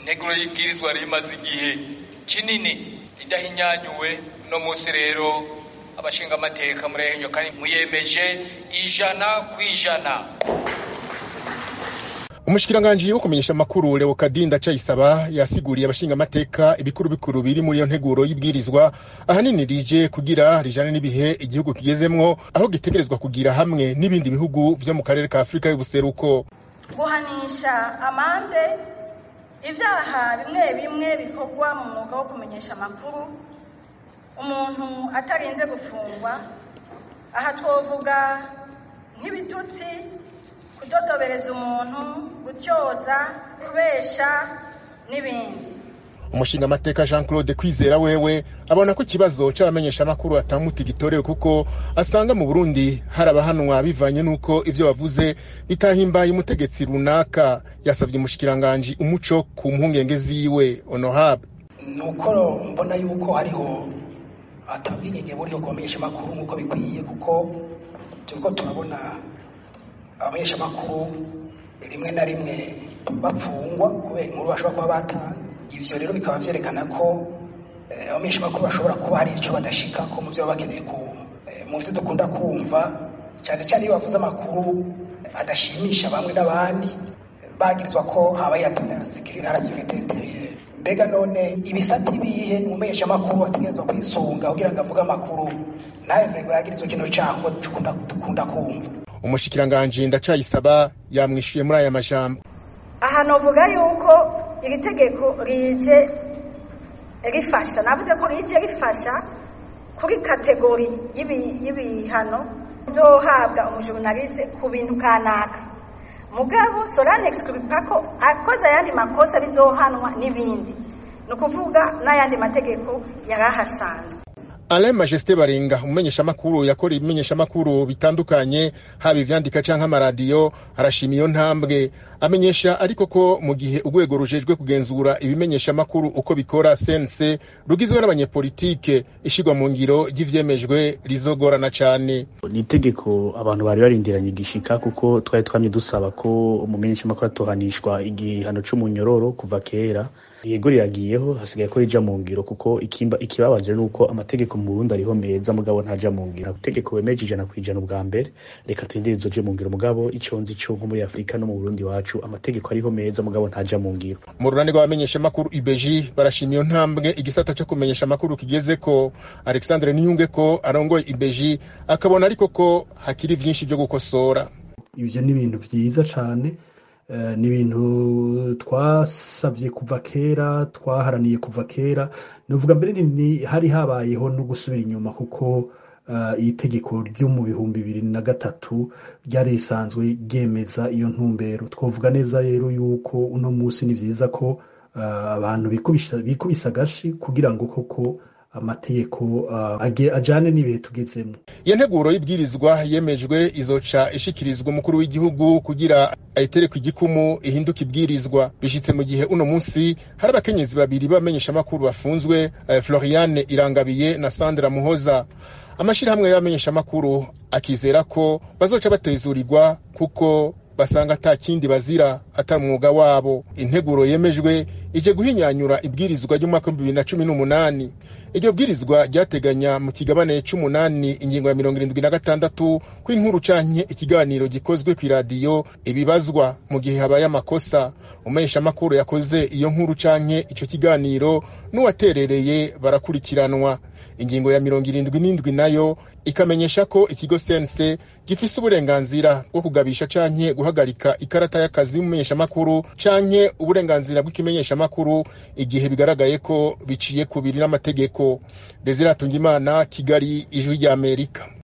integuro y'ibwirizwa rimaze igihe kinini idahinyanyuwe. No musi rero abashinga amateka murehenyo kandi muyemeje 100%. Umushikiranganji wo kumenyesha makuru Leokadinda Ndacayisaba yasiguriye abashinga amateka ibikuru bikuru biri muri iyo nteguro y'ibwirizwa ahanini rije kugira rijane n'ibihe igihugu kigezemwo, aho gitegerezwa kugira hamwe n'ibindi bihugu vyo mu karere ka Afrika y'ubuseruko. Guhanisha amande ivyaha bimwe bikorwa mu mwuga wo kumenyesha makuru umuntu atarinze gufungwa. Aha twovuga nk'ibitutsi, kudodobereza umuntu, gutyoza, kubesha n'ibindi. Umushinga amateka Jean Claude Kwizera wewe abona ko ikibazo c'abamenyesha makuru atamuti gitorewe kuko asanga mu Burundi harabahanwa bivanye nuko ivyo bavuze bitahimbaye umutegetsi runaka. Yasabye umushikiranganji umuco ku mpungenge ziwe Honorable. Nuko mbona yuko hariho atabwigenge buryo kumenyesha makuru nkuko bikwiye, kuko turiko turabona abamenyesha makuru rimwe na rimwe bapfungwa kubera inkuru bashobora kuba batanze. Ivyo rero bikaba vyerekana ko abamenyesha makuru bashobora kuba hari ico badashika ko mu vyo bakeneye mu vyo dukunda kumva, cyane cyane iyo bavuze amakuru adashimisha bamwe n'abandi bagirizwa ko habaye atandara sécurité. Mbega none ibisati bihe umumenyesha makuru ategerezwa kwisunga kugira ngo avuge amakuru naye mvengo yagirizwa kino cyango dukunda kumva. Umushikiranganji Ndacayisaba yamwishuye muri aya majambo. Aha novuga yuko iri tegeko rije rifasha, navuze ko rije rifasha kuri kategori y'ibihano zohabwa umujournaliste ku bintu kanaka. Mugabo Solane exclupa ko akoze ayandi makosa bizohanwa n'ibindi, no kuvuga n'ayandi mategeko yarahasanzwe. Alain Majesté Baringa umumenyesha makuru yakora ibimenyesha makuru bitandukanye haba ivyandika canke amaradiyo arashima iyo ntambwe. Amenyesha ariko ko mu gihe urwego rujejwe kugenzura ibimenyesha makuru uko bikora CNC rugizwe n'abanyepolitike ishigwa mu ngiro y'ivyemejwe rizogorana cane. Ni itegeko abantu bari barindiranye igishika, kuko twari twamye dusaba ko umumenyesha makuru atohanishwa igihano c'umunyororo kuva kera. Yego riragiyeho, hasigaye ko rija mu ngiro, kuko ikibabaje nuko amategeko mu Burundi ariho meza mugabo ntaja mu ngiro. Itegeko bemeje 100% ubwa mbere, reka twindirizo je mu ngiro mugabo iconzi cyo nko muri Afrika no mu Burundi wacu amategeko ariho meza mugabo ntaja mu ngiro. Mu runani rw'abamenyesha makuru IBG barashima iyo ntambwe igisata cyo kumenyesha makuru kigeze ko. Alexandre Niyunge ko arongoye IBG akabona ariko ko hakiri vyinshi byo gukosora. Ivyo ni ibintu vyiza cane, ni ibintu twasavye kuva kera, twaharaniye kuva kera. Nuvuga mbere ni hari habayeho no gusubira inyuma, kuko itegeko ryo mu 2003 ryari risanzwe ryemeza iyo ntumbero. Twovuga neza rero yuko uno musi ni vyiza ko abantu bikubisa gashi kugira ngo koko amategeko ajane n'ibihe tugezemo. Iyo nteguro y'ibwirizwa yemejwe izoca ishikirizwa umukuru w'igihugu kugira ayitere ku igikumu ihinduka ibwirizwa. Bishitse mu gihe uno munsi hari abakenyezi babiri bamenyesha makuru bafunzwe, Floriane Irangabiye na Sandra Muhoza. Amashirahamwe y'abamenyesha makuru akizera ko bazoca batezurirwa kuko basanga atakindi bazira atari umwuga wabo. Integuro yemejwe ije guhinyanyura ibwirizwa ry'umwaka 2018. Iryo bwirizwa ryateganya mu kigabane c'8 ingingo ya 76 ko inkuru canke ikiganiro gikozwe ku radio ibibazwa mu gihe habaye amakosa. Umumenyesha makuru yakoze iyo nkuru canke ico kiganiro n'uwaterereye barakurikiranwa. Ingingo ya 77 nayo ikamenyesha ko ikigo CNC gifise uburenganzira bwo kugabisha canke guhagarika ikarata y'akazi y'umumenyesha makuru canke uburenganzira bw'ikimenyesha makuru igihe bigaragaye ko biciye kubiri n'amategeko. Desire Tungimana, Kigali, Ijwi ry'Amerika.